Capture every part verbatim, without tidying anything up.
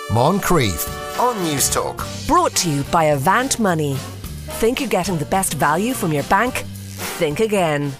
Moncrief on News Talk. Brought to you by Avant Money. Think you're getting the best value from your bank? Think again.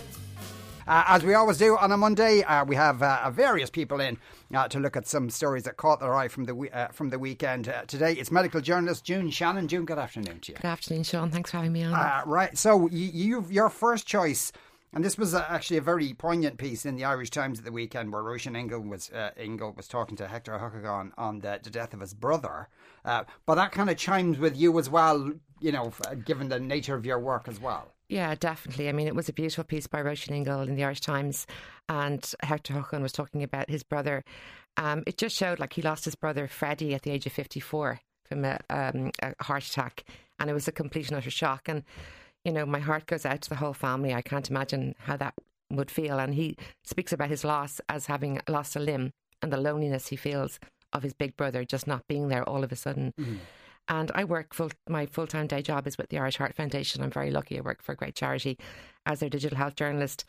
Uh, as we always do on a Monday, uh, we have uh, various people in uh, to look at some stories that caught their eye from the we- uh, from the weekend. Uh, today, it's medical journalist June Shannon. June, good afternoon to you. Good afternoon, Sean. Thanks for having me on. Uh, right, so you, you've, your first choice, and this was uh, actually a very poignant piece in the Irish Times at the weekend, where Róisín Ingle was uh, Ingle was talking to Hector Huckagon on the, the death of his brother. Uh, but that kind of chimes with you as well, you know, given the nature of your work as well. Yeah, definitely. I mean, it was a beautiful piece by Róisín Ingle in the Irish Times, and Hector Huckagon was talking about his brother. Um, it just showed like he lost his brother Freddie at the age of fifty-four from a, um, a heart attack, and it was a complete and utter shock. And you know, my heart goes out to the whole family. I can't imagine how that would feel. And he speaks about his loss as having lost a limb and the loneliness he feels of his big brother just not being there all of a sudden. Mm. And I work full, my full-time day job is with the Irish Heart Foundation. I'm very lucky. I work for a great charity as their digital health journalist.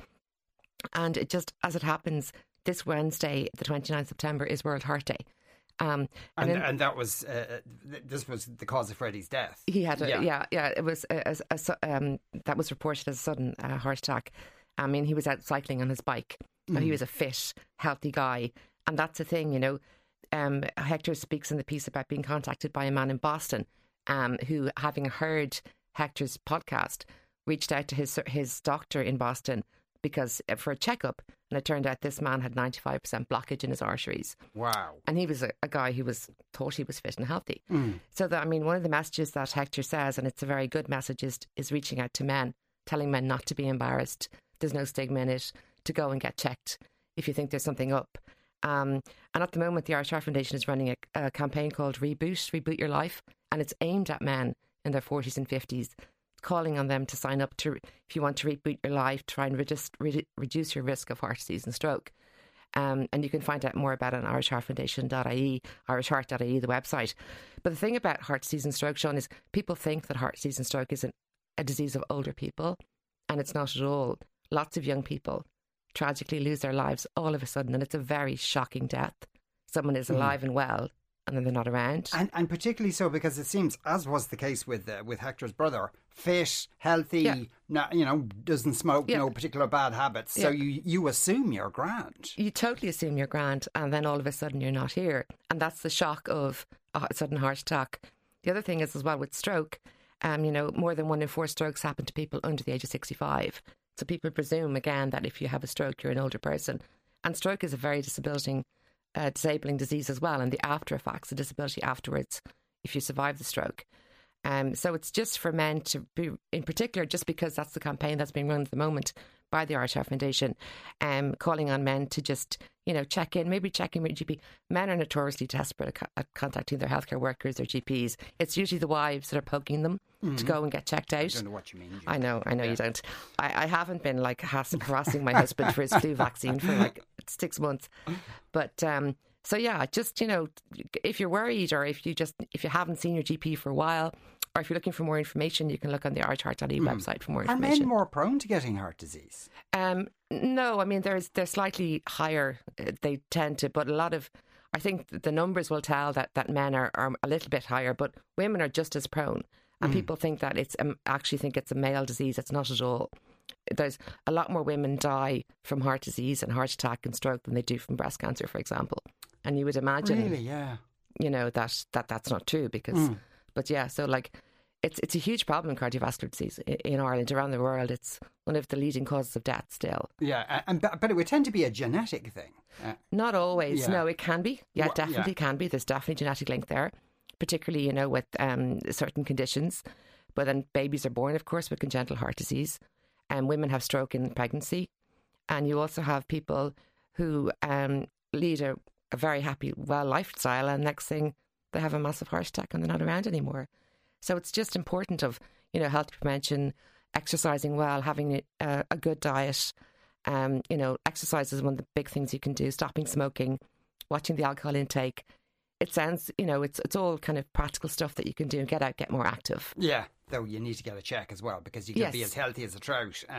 And it just, as it happens, this Wednesday, the twenty-ninth of September, is World Heart Day. Um, and, and, in, and that was uh, this was the cause of Freddie's death. He had a, yeah. yeah, yeah. It was a, a, a, um, that was reported as a sudden uh, heart attack. I mean, he was out cycling on his bike, but mm. he was a fit, healthy guy, and that's the thing, you know. Um, Hector speaks in the piece about being contacted by a man in Boston, um, who, having heard Hector's podcast, reached out to his his doctor in Boston because for a checkup, and it turned out this man had ninety-five percent blockage in his arteries. Wow. And he was a, a guy who was thought he was fit and healthy. Mm. So, that, I mean, one of the messages that Hector says, and it's a very good message, is, is reaching out to men, telling men not to be embarrassed. There's no stigma in it, to go and get checked if you think there's something up. Um, and at the moment, the Irish Heart Foundation is running a, a campaign called Reboot, Reboot Your Life, and it's aimed at men in their forties and fifties, calling on them to sign up to, if you want to reboot your life, try and reduce, re- reduce your risk of heart disease and stroke. Um, and you can find out more about it on irish heart foundation dot I E, irish heart dot I E, the website. But the thing about heart disease and stroke, Sean, is people think that heart disease and stroke is an, a disease of older people, and it's not at all. Lots of young people tragically lose their lives all of a sudden, and it's a very shocking death. Someone is alive mm. and well, and then they're not around. And and particularly so because it seems, as was the case with uh, with Hector's brother, fit, healthy, yeah. not, you know, doesn't smoke, yeah. no particular bad habits. So yeah. you, you assume you're grand. You totally assume you're grand, and then all of a sudden you're not here. And that's the shock of a sudden heart attack. The other thing is as well with stroke, um, you know, more than one in four strokes happen to people under the age of sixty-five. So people presume, again, that if you have a stroke, you're an older person. And stroke is a very disabling, uh, disabling disease as well. And the after effects, the disability afterwards, if you survive the stroke. Um, so it's just for men to be, in particular, just because that's the campaign that's being run at the moment by the Irish Heart Foundation, um, calling on men to just, you know, check in, maybe check in with G P. Men are notoriously desperate at, co- at contacting their healthcare workers, their G Ps. It's usually the wives that are poking them mm-hmm. to go and get checked out. I don't know what you mean. June. I know, I know yeah. you don't. I, I haven't been like harassing my husband for his flu vaccine for like six months. But um, so yeah, just, you know, if you're worried, or if you just if you haven't seen your G P for a while, or if you're looking for more information, you can look on the irish heart dot I E mm. website for more information. Are men more prone to getting heart disease? Um, no, I mean, there's they're slightly higher. They tend to, but a lot of, I think the numbers will tell that, that men are, are a little bit higher, but women are just as prone. And mm. people think that it's um, actually think it's a male disease. It's not at all. There's a lot more women die from heart disease and heart attack and stroke than they do from breast cancer, for example. And you would imagine, really, yeah, you know, that, that that's not true because. Mm. But yeah, so like it's it's a huge problem in cardiovascular disease in, in Ireland, around the world. It's one of the leading causes of death still. Yeah, and but it would tend to be a genetic thing. Uh, Not always. yeah. No, it can be. Yeah, well, definitely yeah. can be. There's definitely a genetic link there, particularly, you know, with um, certain conditions. But then babies are born, of course, with congenital heart disease, and women have stroke in pregnancy. And you also have people who um, lead a, a very happy, well lifestyle, and next thing they have a massive heart attack and they're not around anymore. So it's just important of, you know, health prevention, exercising well, having a, a good diet. Um, you know, exercise is one of the big things you can do. Stopping smoking, watching the alcohol intake. It sounds, you know, it's it's all kind of practical stuff that you can do. Get out, get more active. Yeah, though you need to get a check as well because you can yes. be as healthy as a trout and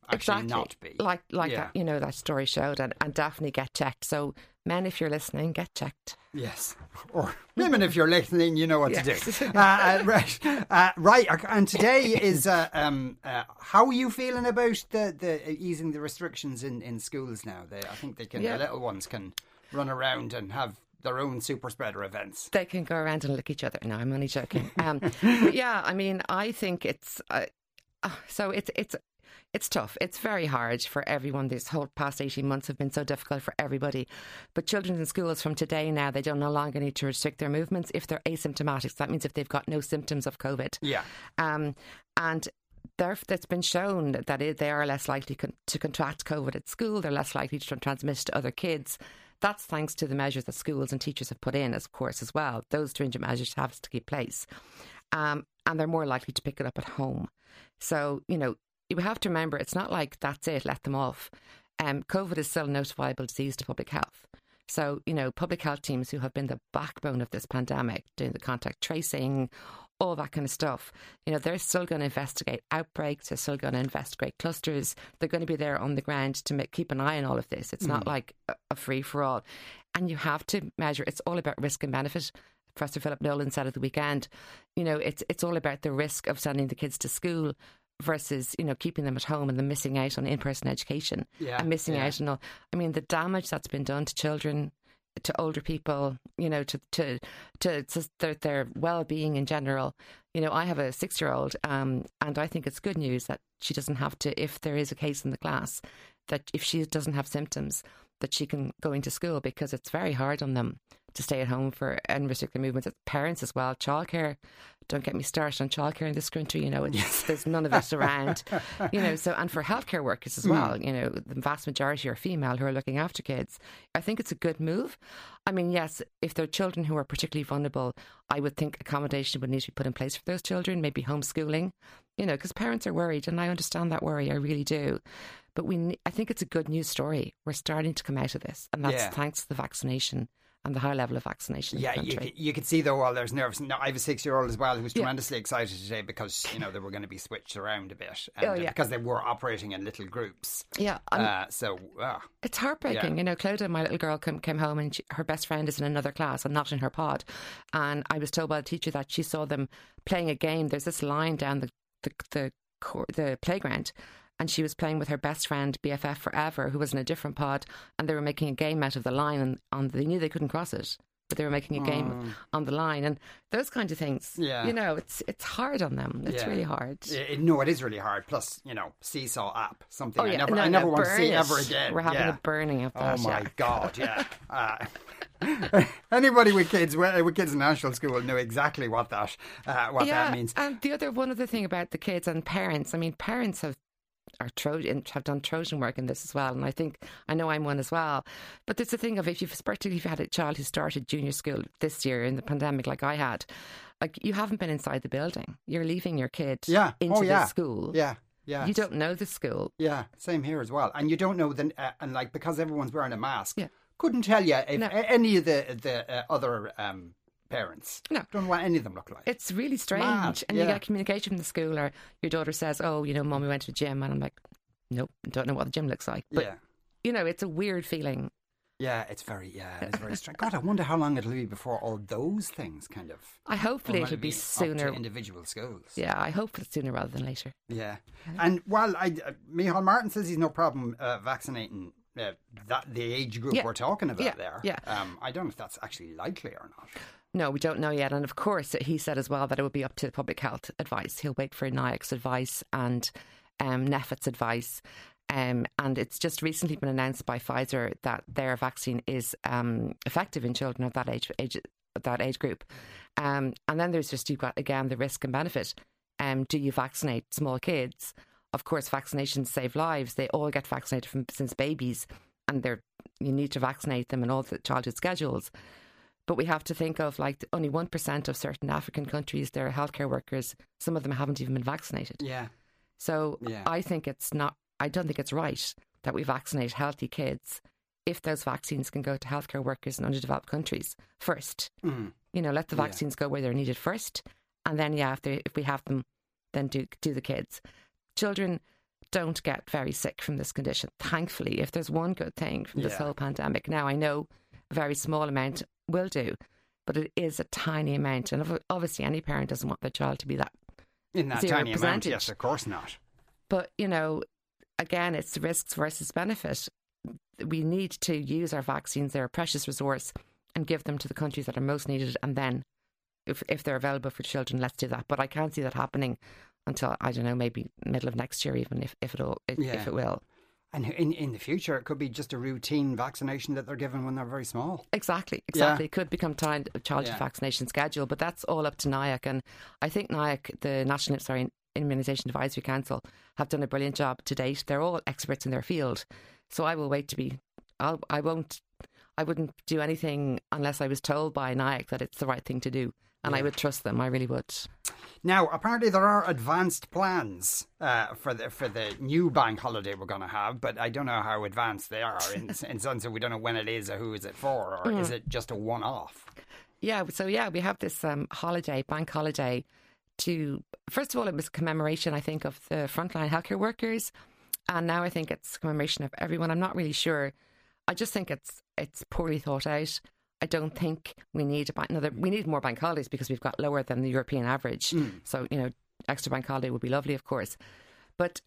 actually exactly. not be. Like, like yeah. that, you know, that story showed, and, and definitely get checked. So, men, if you're listening, get checked. Yes. Or women, if you're listening, you know what yes. to do. Uh, uh, right. Uh, right. And today is, uh, um, uh, how are you feeling about the, the easing the restrictions in, in schools now? They, I think they can, yeah. the little ones can run around and have their own super spreader events. They can go around and lick each other. No, I'm only joking. Um, but yeah, I mean, I think it's uh, so it's it's it's tough. It's very hard for everyone. This whole past eighteen months have been so difficult for everybody. But children in schools from today now, they don't no longer need to restrict their movements if they're asymptomatic. So that means if they've got no symptoms of COVID. Yeah. Um, and it's been shown that it, they are less likely con- to contract COVID at school. They're less likely to transmit it to other kids. That's thanks to the measures that schools and teachers have put in, of course, as well. Those stringent measures have to keep place. Um, and they're more likely to pick it up at home. So, you know, you have to remember, it's not like that's it, let them off. Um, COVID is still a notifiable disease to public health. So, you know, public health teams who have been the backbone of this pandemic, doing the contact tracing, all that kind of stuff, you know, they're still going to investigate outbreaks. They're still going to investigate clusters. They're going to be there on the ground to make, keep an eye on all of this. It's mm. not like a, a free-for-all. And you have to measure, it's all about risk and benefit. Professor Philip Nolan said at the weekend, you know, it's it's all about the risk of sending the kids to school versus, you know, keeping them at home and them missing out on in-person education yeah, and missing yeah. out on all. I mean, the damage that's been done to children, to older people, you know, to to to, to their, their well-being in general. You know, I have a six-year-old, um, and I think it's good news that she doesn't have to, if there is a case in the class, that if she doesn't have symptoms, that she can go into school, because it's very hard on them to stay at home for and restrict their movements. Parents as well, childcare. Don't get me started on childcare in this country. You know, it's, yes. there's none of it around. You know, so and for healthcare workers as well. Mm. You know, the vast majority are female who are looking after kids. I think it's a good move. I mean, yes, if they're children who are particularly vulnerable, I would think accommodation would need to be put in place for those children. Maybe homeschooling. You know, because parents are worried, and I understand that worry. I really do. But we, I think it's a good news story. We're starting to come out of this, and that's yeah. thanks to the vaccination and the high level of vaccination. Yeah, in the country. you, you could see though all there's nerves. Now, I have a six-year-old as well who's tremendously yeah. excited today because you know they were going to be switched around a bit, and, oh, yeah. because they were operating in little groups. Yeah, uh, so uh, it's heartbreaking. Yeah. You know, Clodagh, my little girl, came, came home and she, her best friend is in another class and not in her pod. And I was told by the teacher that she saw them playing a game. There's this line down the the the, the playground. And she was playing with her best friend, B F F forever, who was in a different pod, and they were making a game out of the line, and on, they knew they couldn't cross it, but they were making a game mm. on the line, and those kinds of things. Yeah. You know, it's it's hard on them. It's yeah. really hard. It, no, it is really hard. Plus, you know, Seesaw app, something oh, yeah. I never, no, I never no, want to see it. ever again. We're having yeah. a burning of that. Oh my yeah. God, yeah. Uh, anybody with kids with kids in national school know exactly what that uh, what yeah, that means. And the other one other thing about the kids and parents. I mean, parents have. Are Trojan have done Trojan work in this as well, and I think I know I'm one as well. But there's the thing of if you've particularly if you had a child who started junior school this year in the pandemic, like I had, like you haven't been inside the building. You're leaving your kid yeah. into oh, yeah. the school. Yeah, yeah. You don't know the school. Yeah, same here as well. And you don't know the uh, and like because everyone's wearing a mask. Yeah. Couldn't tell you if no. any of the the uh, other. Um, parents. No. Don't know what any of them look like. It's really strange. Mad. And yeah. you get communication from the school, or your daughter says, oh, you know, Mum, we went to the gym. And I'm like, nope, don't know what the gym looks like. But, yeah. you know, it's a weird feeling. Yeah, it's very, yeah, it's very strange. God, I wonder how long it'll be before all those things kind of... I hopefully it'll be, be sooner. Up to individual schools. Yeah, I hope it's sooner rather than later. Yeah. And while I, uh, Micheál Martin says he's no problem uh, vaccinating uh, that the age group yeah. we're talking about yeah. there, yeah. Um, I don't know if that's actually likely or not. No, we don't know yet. And of course, he said as well that it would be up to public health advice. He'll wait for N I A C's advice and um, NPHET's advice. Um, and it's just recently been announced by Pfizer that their vaccine is um, effective in children of that age, age that age group. Um, and then there's just, you've got, again, the risk and benefit. Um, do you vaccinate small kids? Of course, vaccinations save lives. They all get vaccinated from since babies, and they're you need to vaccinate them in all the childhood schedules. But we have to think of like only one percent of certain African countries, their healthcare workers, some of them haven't even been vaccinated. Yeah. So yeah. I think it's not, I don't think it's right that we vaccinate healthy kids if those vaccines can go to healthcare workers in underdeveloped countries first. Mm. You know, let the vaccines yeah. go where they're needed first. And then, yeah, if, they, if we have them, then do do the kids. Children, don't get very sick from this condition. Thankfully, if there's one good thing from this Yeah. whole pandemic, now I know a very small amount will do, but it is a tiny amount. And ob- obviously, any parent doesn't want their child to be that. In that Zero tiny amount, percentage. yes, of course not. But, you know, again, it's risks versus benefit. We need to use our vaccines, they're a precious resource, and give them to the countries that are most needed. And then, if if they're available for children, let's do that. But I can't see that happening until, I don't know, maybe middle of next year, even if, if, it'll, if, Yeah. if it will. And in, in the future, it could be just a routine vaccination that they're given when they're very small. Exactly, exactly. Yeah. It could become tied a child Yeah. vaccination schedule, but that's all up to NIAC. And I think NIAC, the National sorry, Immunisation Advisory Council, have done a brilliant job to date. They're all experts in their field. So I will wait to be, I'll, I won't, I wouldn't do anything unless I was told by NIAC that it's the right thing to do. And Yeah. I would trust them, I really would. Now, apparently there are advanced plans uh, for the for the new bank holiday we're going to have, but I don't know how advanced they are. In, in sense of we don't know when it is or who is it for, or is it just a one-off? Yeah, so yeah, we have this um, holiday, bank holiday, to, first of all, it was a commemoration, I think, of the frontline healthcare workers. And now I think it's a commemoration of everyone. I'm not really sure. I just think it's it's poorly thought out. I don't think we need a bank, another. We need more bank holidays because we've got lower than the European average. Mm. So, you know, extra bank holiday would be lovely, of course. But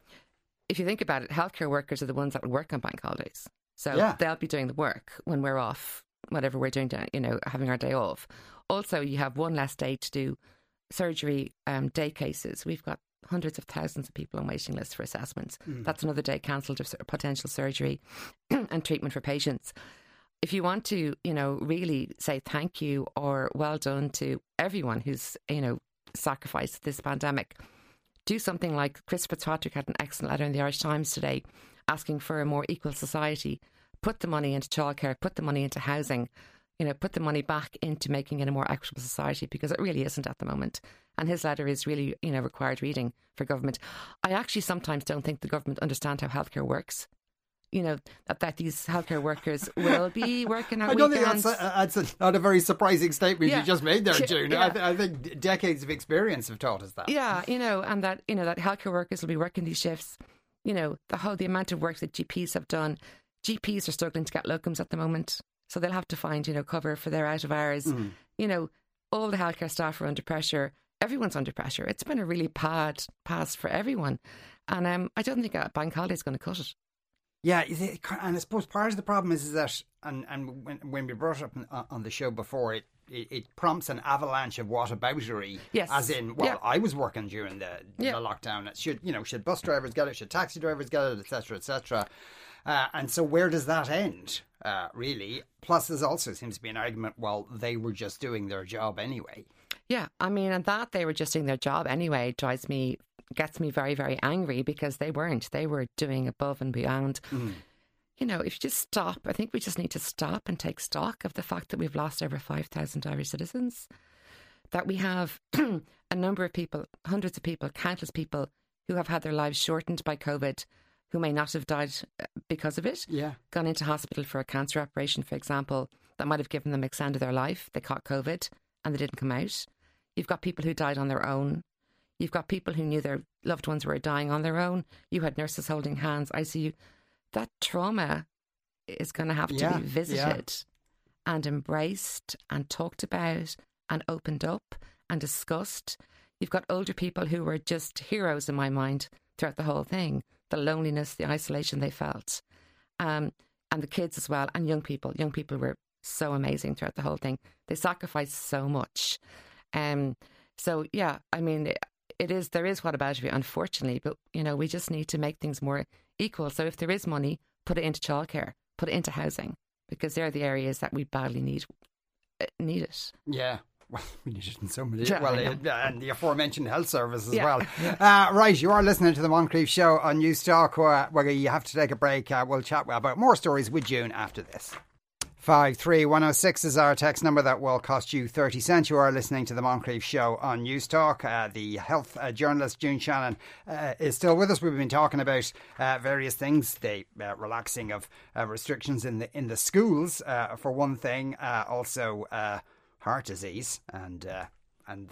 if you think about it, healthcare workers are the ones that would work on bank holidays. So Yeah. they'll be doing the work when we're off, whatever we're doing, you know, having our day off. Also, you have one less day to do surgery um, day cases. We've got hundreds of thousands of people on waiting lists for assessments. Mm. That's another day cancelled of sur- potential surgery and treatment for patients. If you want to, you know, really say thank you or well done to everyone who's, you know, sacrificed this pandemic, do something like Chris Fitzpatrick had an excellent letter in the Irish Times today asking for a more equal society. Put the money into childcare, put the money into housing, you know, put the money back into making it a more equitable society, because it really isn't at the moment. And his letter is really, you know, required reading for government. I actually sometimes don't think the government understand how healthcare works. You know, that, that these healthcare workers will be working at I don't weekends. think that's, a, that's a, not a very surprising statement Yeah. you just made there, June. Yeah. I, th- I think decades of experience have taught us that. Yeah, you know, and that, you know, that healthcare workers will be working these shifts. You know, the whole, the amount of work that G Ps have done. G Ps are struggling to get locums at the moment. So they'll have to find, you know, cover for their out of hours. Mm. You know, all the healthcare staff are under pressure. Everyone's under pressure. It's been a really bad past for everyone. And um, I don't think a bank holiday is going to cut it. Yeah, and I suppose part of the problem is, is that, and, and when, when we brought it up on, on the show before, it, it, it prompts an avalanche of whataboutery. Yes. As in, well, Yeah. I was working during the, Yeah. the lockdown. It should, you know, should bus drivers get it? Should taxi drivers get it? Et cetera, et cetera. Uh, and so where does that end, uh, really? Plus, there's also seems to be an argument, well, they were just doing their job anyway. Yeah, I mean, and that they were just doing their job anyway drives me, gets me very, very angry, because they weren't. They were doing above and beyond. Mm. You know, if you just stop, I think we just need to stop and take stock of the fact that we've lost over five thousand Irish citizens, that we have a number of people, hundreds of people, countless people who have had their lives shortened by COVID, who may not have died because of it, Yeah. gone into hospital for a cancer operation, for example, that might have given them extended their life. They caught COVID and they didn't come out. You've got people who died on their own. You've got people who knew their loved ones were dying on their own. You had nurses holding hands, I C U. That trauma is going to have to Yeah, be visited and embraced and talked about and opened up and discussed. You've got older people who were just heroes in my mind throughout the whole thing. The loneliness, the isolation they felt. Um, and the kids as well, and young people. Young people were so amazing throughout the whole thing. They sacrificed so much. Um, so, yeah, I mean, it, it is, there is whataboutery, unfortunately, but, you know, we just need to make things more equal. So if there is money, put it into childcare, put it into housing, because they're the areas that we badly need, uh, need it. Yeah. Well, we need it in so many. Yeah, well, I know. it, and the aforementioned health service as Yeah, well. yeah. Uh, right, you are listening to the Moncrief Show on News Talk, where, where you have to take a break. Uh, we'll chat about more stories with June after this. five three one oh six is our text number that will cost you thirty cents. You are listening to the Moncrief Show on News Talk. Uh, the health uh, journalist June Shannon uh, is still with us. We've been talking about uh, various things, the uh, relaxing of uh, restrictions in the in the schools, uh, for one thing, uh, also uh, heart disease and uh, and the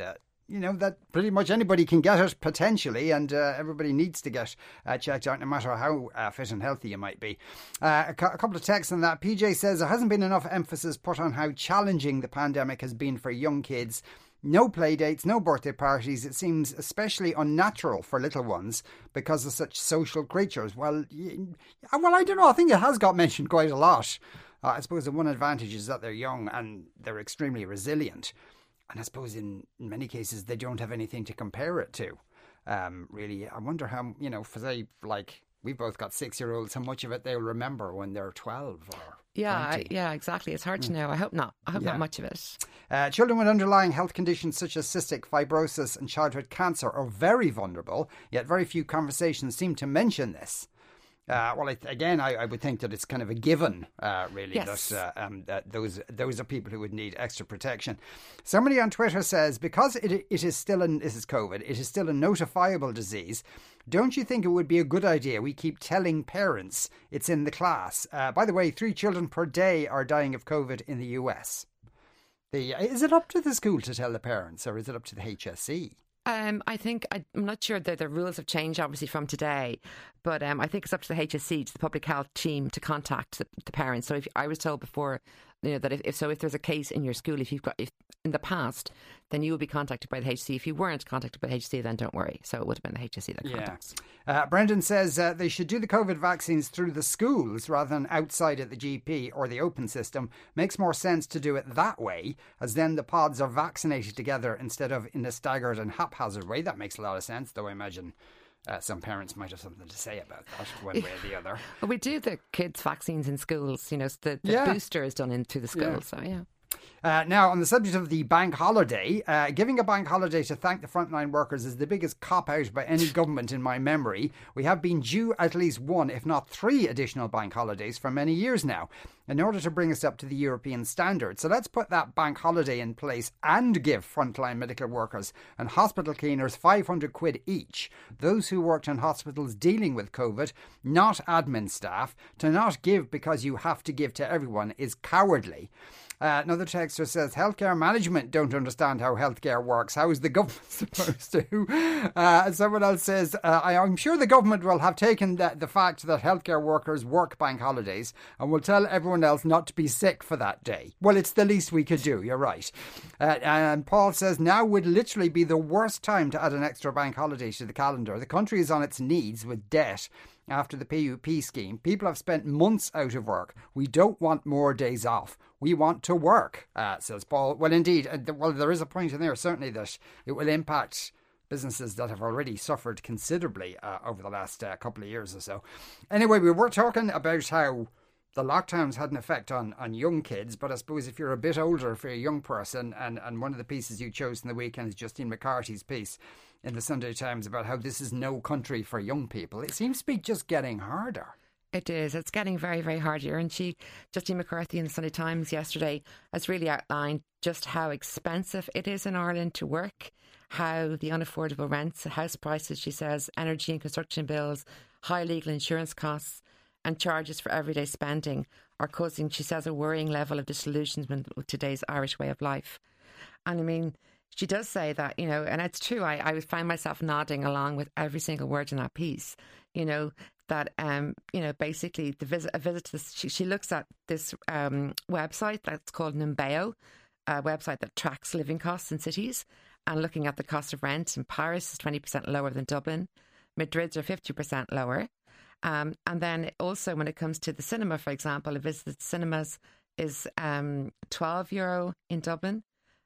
you know, that pretty much anybody can get it potentially, and uh, everybody needs to get uh, checked out no matter how uh, fit and healthy you might be. Uh, a, cu- a couple of texts on that. P J says there hasn't been enough emphasis put on how challenging the pandemic has been for young kids. No play dates, no birthday parties. It seems especially unnatural for little ones because they're such social creatures. Well, well, I don't know. I think it has got mentioned quite a lot. Uh, I suppose the one advantage is that they're young and they're extremely resilient. And I suppose in many cases they don't have anything to compare it to. Um, really, I wonder how, you know, for say, like, we've both got six-year-olds, how much of it they'll remember when they're twelve or Yeah, I, yeah, exactly. It's hard to know. I hope not. I hope Yeah. not much of it. Uh, children with underlying health conditions such as cystic fibrosis and childhood cancer are very vulnerable, yet very few conversations seem to mention this. Uh, well, it, again, I, I would think that it's kind of a given, uh, really, Yes. that, uh, um, that those those are people who would need extra protection. Somebody on Twitter says, because it it is still, an, this is COVID, it is still a notifiable disease, don't you think it would be a good idea we keep telling parents it's in the class? Uh, by the way, three children per day are dying of COVID in the U S. The, is it up to the school to tell the parents, or is it up to the H S C? Um, I think, I'm not sure that the rules have changed obviously from today, but um, I think it's up to the H S C, to the public health team, to contact the, the parents. So if I was told before, you know, that if, if so, if there's a case in your school, if you've got, if in the past, then you will be contacted by the H S C. If you weren't contacted by the H S C, then don't worry. So it would have been the H S C that contacts. Yeah. Uh, Brendan says uh, they should do the COVID vaccines through the schools rather than outside at the G P or the open system. Makes more sense to do it that way, as then the pods are vaccinated together instead of in a staggered and haphazard way. That makes a lot of sense, though I imagine Uh, some parents might have something to say about that one way or the other. Well, we do the kids' vaccines in schools. You know, so the, the Yeah. booster is done into the school. Yeah. So, yeah. Uh, now, on the subject of the bank holiday, uh, giving a bank holiday to thank the frontline workers is the biggest cop-out by any government in my memory. We have been due at least one, if not three, additional bank holidays for many years now, in order to bring us up to the European standard. So let's put that bank holiday in place and give frontline medical workers and hospital cleaners five hundred quid each. Those who worked in hospitals dealing with COVID, not admin staff. To not give because you have to give to everyone is cowardly. Uh, another texter says, healthcare management don't understand how healthcare works. How is the government supposed to? Uh, someone else says, uh, I, I'm sure the government will have taken the, the fact that healthcare workers work bank holidays and will tell everyone else not to be sick for that day. Well, it's the least we could do. You're right. Uh, and Paul says, now would literally be the worst time to add an extra bank holiday to the calendar. The country is on its knees with debt. After the P U P scheme, people have spent months out of work. We don't want more days off. We want to work, uh, says Paul. Well, indeed, uh, well, there is a point in there, certainly, that it will impact businesses that have already suffered considerably uh, over the last uh, couple of years or so. Anyway, we were talking about how the lockdowns had an effect on, on young kids, but I suppose if you're a bit older, if you're a young person, and, and one of the pieces you chose in the weekend is Justine McCarthy's piece in the Sunday Times about how this is no country for young people, it seems to be just getting harder. It is. It's getting very, very hard here. And she, Justine McCarthy in the Sunday Times yesterday, has really outlined just how expensive it is in Ireland to work, how the unaffordable rents, house prices, she says, energy and construction bills, high legal insurance costs and charges for everyday spending are causing, she says, a worrying level of disillusionment with today's Irish way of life. And I mean, she does say that, you know, and it's true, I, I would find myself nodding along with every single word in that piece, you know, that, um, you know, basically the visit, a visit to this, she, she looks at this um, website that's called Numbeo, a website that tracks living costs in cities, and looking at the cost of rent in Paris is twenty percent lower than Dublin. Madrid's are fifty percent lower. Um, and then also when it comes to the cinema, for example, a visit to cinemas is um, twelve euro in Dublin,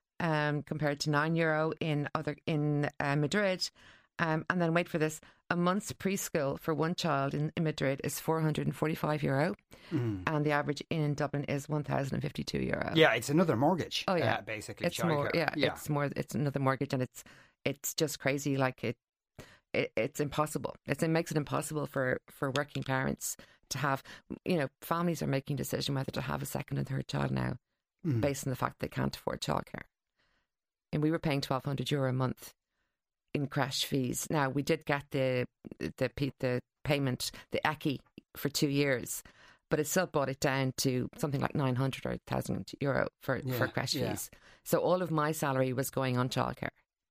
um, compared to nine euro in other in uh, Madrid. Um, and then wait for this, a month's preschool for one child in, in Madrid is four hundred forty-five euro, mm. and the average in Dublin is one thousand fifty-two euro. Yeah, it's another mortgage. Oh yeah, uh, basically. It's more. Yeah, yeah, it's more. It's another mortgage, and it's it's just crazy. Like it, it it's impossible. It's, it makes it impossible for for working parents to have. You know, families are making a decision whether to have a second and third child now, mm. based on the fact they can't afford childcare. And we were paying twelve hundred euro a month in crash fees. Now we did get the the the payment, the E C I for two years, but it still brought it down to something like nine hundred or one thousand euro for, yeah, for crash yeah. fees. So all of my salary was going on childcare.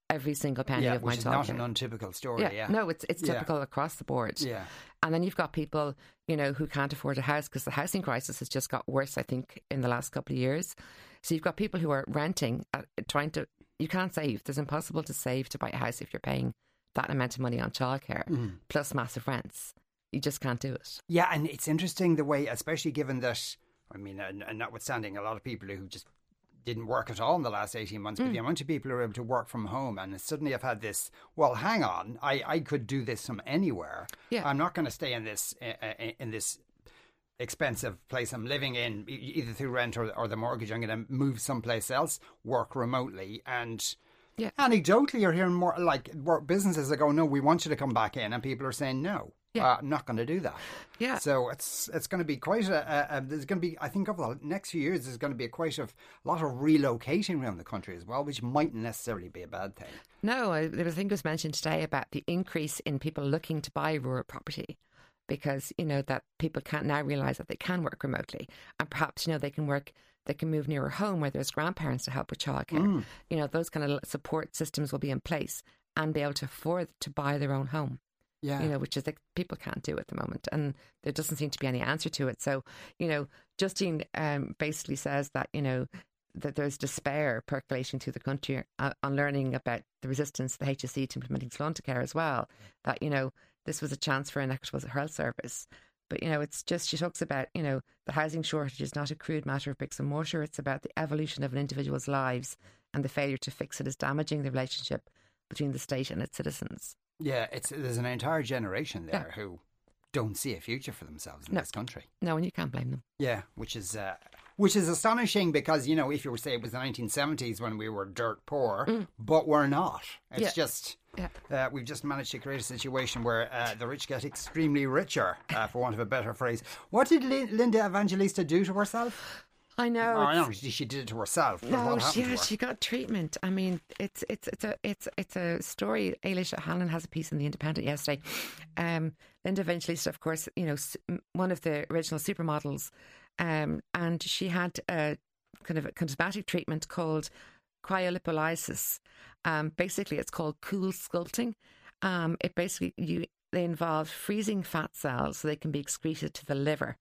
every single penny yeah, of my which is childcare. not an untypical story. Yeah, yeah. No, it's it's typical yeah. across the board. Yeah. And then you've got people, you know, who can't afford a house because the housing crisis has just got worse, I think, in the last couple of years. So you've got people who are renting, uh, trying to, you can't save. It's impossible to save to buy a house if you're paying that amount of money on childcare, mm. plus massive rents. You just can't do it. Yeah, and it's interesting the way, especially given that, I mean, and, and notwithstanding a lot of people who just didn't work at all in the last eighteen months, mm. but the amount of people who are able to work from home, and suddenly I've had this, well, hang on, I, I could do this from anywhere. Yeah. I'm not going to stay in this uh, in this expensive place I'm living in, either through rent or, or the mortgage. I'm going to move someplace else, work remotely. And yeah. anecdotally, you're hearing more like work businesses that go, no, we want you to come back in, and people are saying no. Yeah. Uh, I'm not going to do that. Yeah. So it's it's going to be quite a, a, a there's going to be, I think over the next few years, there's going to be a quite a lot of relocating around the country as well, which mightn't necessarily be a bad thing. No, I, there was a thing was mentioned today about the increase in people looking to buy rural property, because, you know, that people can't now realise that they can work remotely, and perhaps, you know, they can work, they can move nearer home where there's grandparents to help with childcare. Mm. You know, those kind of support systems will be in place and be able to afford to buy their own home. Yeah. You know, which is like people can't do at the moment, and there doesn't seem to be any answer to it. So, you know, Justine um, basically says that, you know, that there's despair percolating through the country uh, on learning about the resistance of the H S E to implementing Sluntacare as well. That, you know, this was a chance for an equitable health service. But, you know, it's just, she talks about, you know, the housing shortage is not a crude matter of bricks and mortar. It's about the evolution of an individual's lives, and the failure to fix it is damaging the relationship between the state and its citizens. Yeah, it's there's an entire generation there yeah. who don't see a future for themselves in no. this country. No, and you can't blame them. Yeah, which is uh, which is astonishing, because, you know, if you were to say it was the nineteen seventies when we were dirt poor, mm. but we're not. It's yeah. just yeah. uh, we've just managed to create a situation where uh, the rich get extremely richer, uh, for want of a better phrase. What did L- Linda Evangelista do to herself? I know. Oh, I know she did it to herself. No, what she, to her? she got treatment. I mean, it's it's it's a it's it's a story. Ailish O'Hanlon has a piece in the Independent yesterday. Um, Linda Evangelista, of course, you know, one of the original supermodels, um, and she had a kind of a cosmetic treatment called cryolipolysis. Um, basically, it's called cool sculpting. Um, it basically you they involve freezing fat cells so they can be excreted to the liver.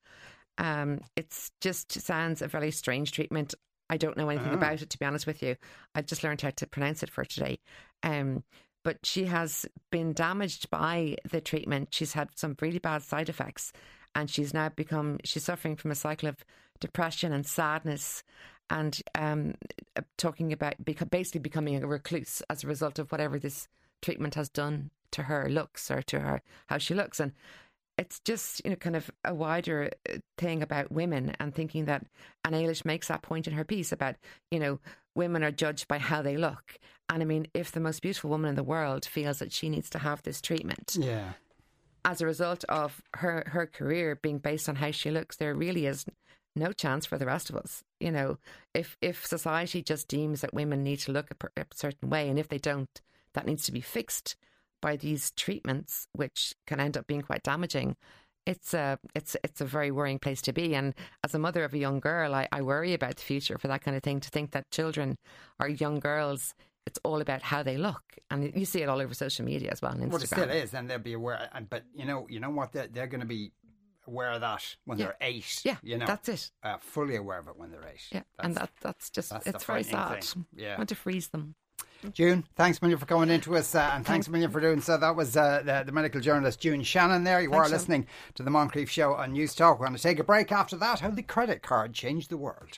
Um, it's just sounds a very strange treatment. I don't know anything oh. about it, to be honest with you. I just learned how to pronounce it for today. Um, but she has been damaged by the treatment. She's had some really bad side effects, and she's now become, she's suffering from a cycle of depression and sadness, and um, talking about beca- basically becoming a recluse as a result of whatever this treatment has done to her looks, or to her, how she looks. And it's just, you know, kind of a wider thing about women, and thinking that, and Ailish makes that point in her piece about, you know, women are judged by how they look. And I mean, if the most beautiful woman in the world feels that she needs to have this treatment, yeah, as a result of her, her career being based on how she looks, there really is no chance for the rest of us. You know, if, if society just deems that women need to look a, per, a certain way, and if they don't, that needs to be fixed by these treatments, which can end up being quite damaging. It's a it's it's a very worrying place to be. And as a mother of a young girl, I, I worry about the future for that kind of thing. To think that children or young girls, it's all about how they look, and you see it all over social media as well. On Instagram. Well, it still is, and they'll be aware. But you know, you know what? They're, they're going to be aware of that when yeah. they're eight. Yeah, you know, that's it. Uh, fully aware of it when they're eight. Yeah, that's, and that that's just that's it's very sad. Thing. Yeah, I want to freeze them. June, thanks a million for coming into us, uh, and thanks. thanks a million for doing so. That was uh, the, the medical journalist June Shannon there. You thanks, are listening Sean. to the Moncrief Show on News Talk. We're going to take a break after that. How the credit card changed the world.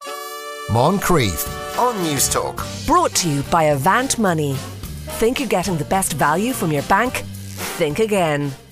Moncrief on News Talk. Brought to you by Avant Money. Think you're getting the best value from your bank? Think again.